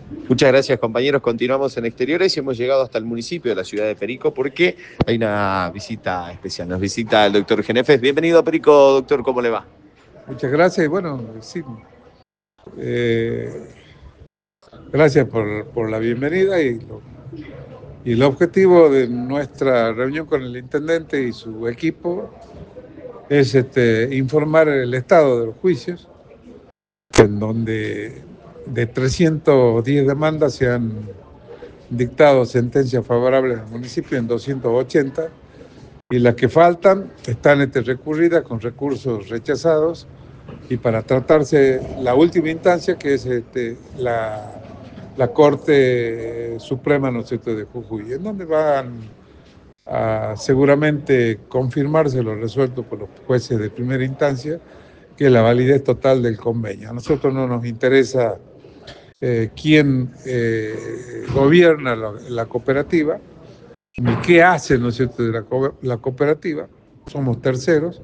Muchas gracias, compañeros. Continuamos en exteriores y hemos llegado hasta el municipio de la ciudad de Perico porque hay una visita especial. Nos visita el doctor Genefes. Bienvenido a Perico, doctor. ¿Cómo le va? Muchas gracias y bueno, sí, eh, gracias por la bienvenida y el objetivo de nuestra reunión con el intendente y su equipo es informar el estado de los juicios, en donde de 310 demandas se han dictado sentencias favorables al municipio en 280 y las que faltan están recurridas con recursos rechazados. Y para tratarse la última instancia, que es la Corte Suprema, ¿no es cierto?, de Jujuy, en donde van a seguramente confirmarse lo resuelto por los jueces de primera instancia, que es la validez total del convenio. A nosotros no nos interesa quién gobierna la cooperativa, ni qué hace, ¿no es cierto?, de la cooperativa. Somos terceros.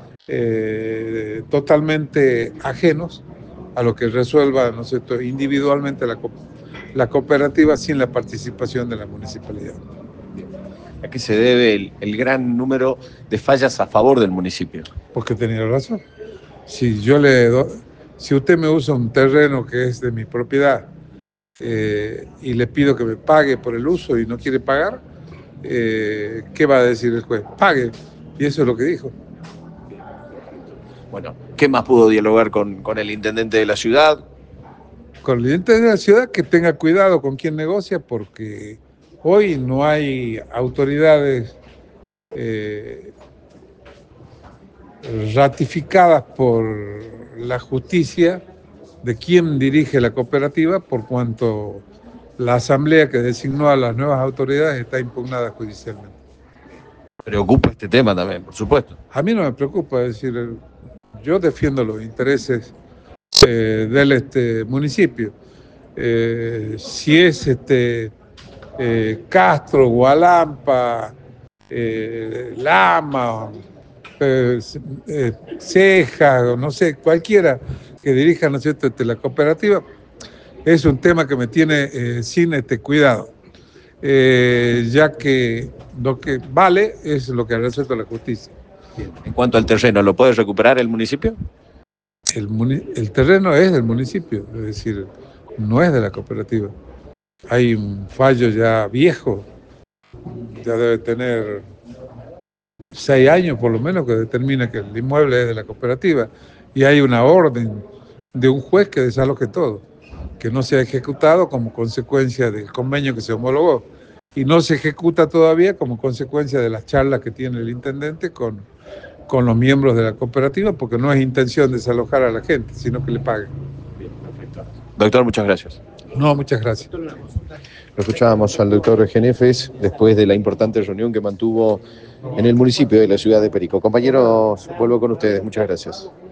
Totalmente ajenos a lo que resuelva, ¿no es cierto?, individualmente la cooperativa sin la participación de la municipalidad. ¿A qué se debe el gran número de fallas a favor del municipio? Porque tenía razón. Si usted me usa un terreno que es de mi propiedad y le pido que me pague por el uso y no quiere pagar, ¿qué va a decir el juez? Pague. Y eso es lo que dijo. Bueno, ¿qué más pudo dialogar con el intendente de la ciudad? Con el intendente de la ciudad que tenga cuidado con quién negocia, porque hoy no hay autoridades ratificadas por la justicia de quién dirige la cooperativa, por cuanto la asamblea que designó a las nuevas autoridades está impugnada judicialmente. Preocupa este tema también, por supuesto. A mí no me preocupa, es decir, yo defiendo los intereses del municipio. Si es Castro, Gualampa, Lama, Ceja, no sé, cualquiera que dirija, ¿no es cierto?, la cooperativa, es un tema que me tiene sin cuidado, ya que lo que vale es lo que ha resuelto la justicia. En cuanto al terreno, ¿lo puede recuperar el municipio? El terreno es del municipio, es decir, no es de la cooperativa. Hay un fallo ya viejo, ya debe tener 6 años por lo menos, que determina que el inmueble es de la cooperativa, y hay una orden de un juez que desaloje todo, que no se ha ejecutado como consecuencia del convenio que se homologó, y no se ejecuta todavía como consecuencia de las charlas que tiene el intendente con los miembros de la cooperativa, porque no es intención de desalojar a la gente, sino que le paguen. Bien, perfecto. Doctor, muchas gracias. No, muchas gracias. Lo escuchábamos al doctor Genefes después de la importante reunión que mantuvo en el municipio de la ciudad de Perico. Compañeros, vuelvo con ustedes. Muchas gracias.